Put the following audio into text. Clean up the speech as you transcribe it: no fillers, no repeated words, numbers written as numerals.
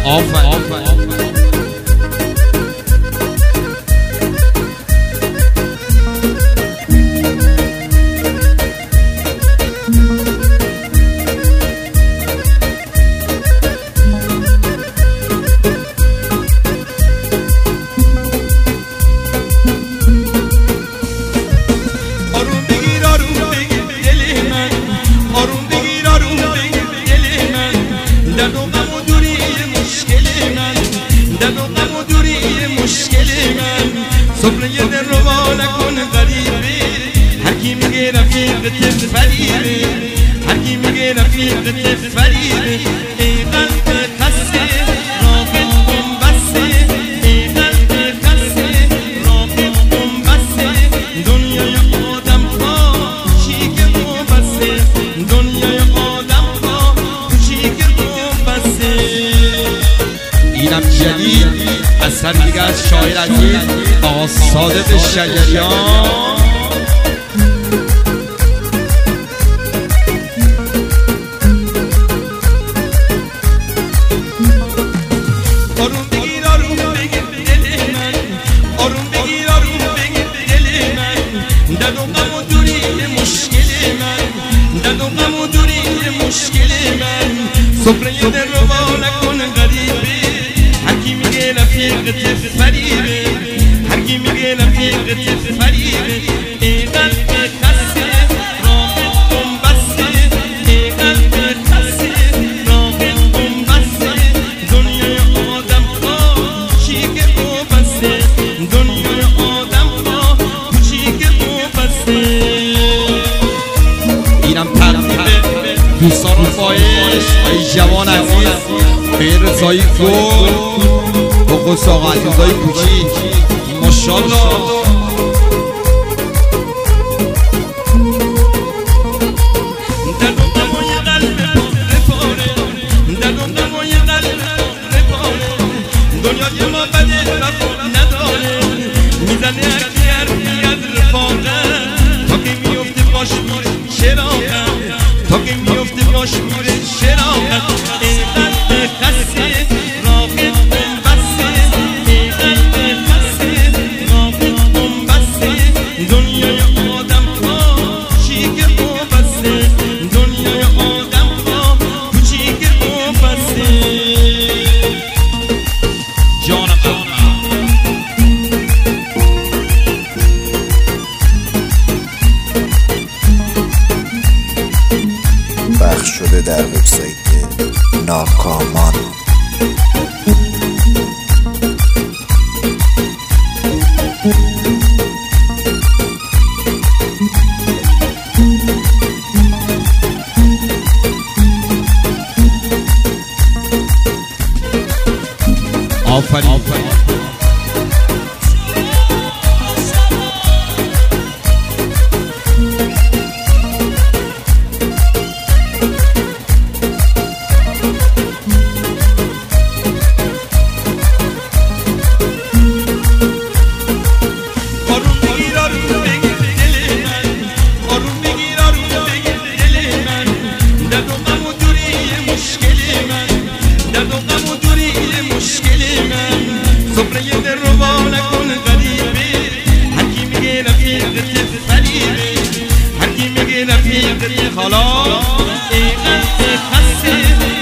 اینم جدید اثر دیگه از شاعر عزیز آقا صادق شجریان. آروم بگیر آروم بگیر دل من، آروم بگیر آروم بگیر دل من، درد و غم و دوری مشکل من، درد و غم و دوری مشکل من، سفره دل رو با نکن غریبه، هر کی میگه رفیقت فریبه، هر کی میگه رفیقت فریبه، ای قلب خسته راهت گم بسته، ای قلب خسته راهت گم بسته، دنیای آدم ها کوچیک و بسته، دنیای آدم ها کوچیک و بسته. اینم تقدیم دوستان فایش ای جوان عزیز به رضایی گل و قصه آقا عزیزای کوچیک ماشاءالله. دنیای ما بده رفت نداره، میزنه هرکی حرفی از رفاقت، تا که میفته باش میره شراقت، تا که میفته باش میره شراقت، ای قلب خسته راهت گم بسته، ای قلب خسته راهت گم بسته، دنیای آدم ها کوچیک و بسته، دنیای آدم ها کوچیک و بسته. پخش شده در وبسایت ناکامان. آفرین. رفیقت خلاص، ای قلب خسته